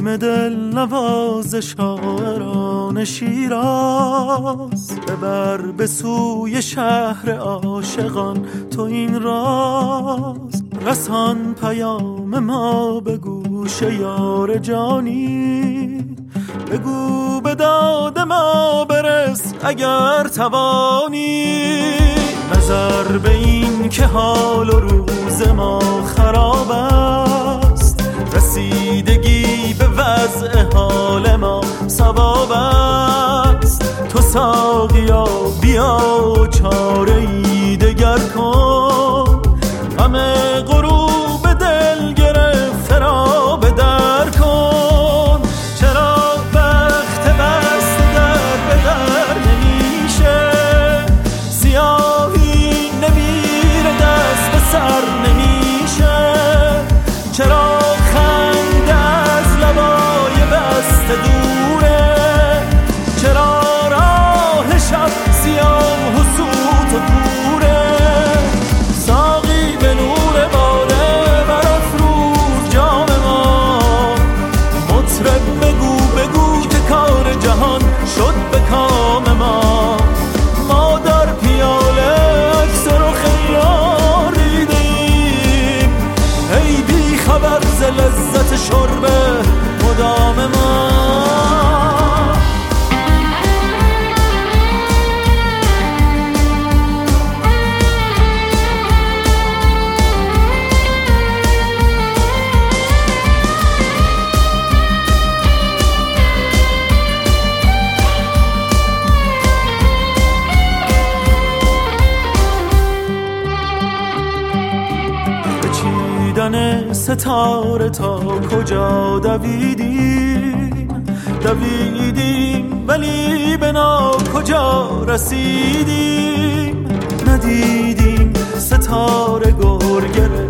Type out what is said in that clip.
نسیم دل نواز شاعران شیراز، ببر به سوی شهر عاشقان تو این راز. رسان پیام ما به گوش یار جانی، بگو به داد ما برس اگر توانی. نظر به این که حال و روز ما خراب است، رسیدگی به وضع حال ما ثواب است. تو ساقیا بیا چاره ای دگر کن، غم غروب دل گرفته را به در کن. چرا وقت بست در به در نمیشه، سیاهی نمیره دست به سر نمیشه. چرا خنده از لبای بسته دوره، چرا راه شب سیاه و سوت و کوره. ساقی به نور باده برافروز جام ما، مطرب بگو که کار جهان شد به کام ما. ما در پیاله عکس رخ یار دیدیم، ای بی خبر ز لذت شرب مدام ما. ستاره تا کجا دویدیم ولی به کجا رسیدیم. ندیدیم ستاره گرگره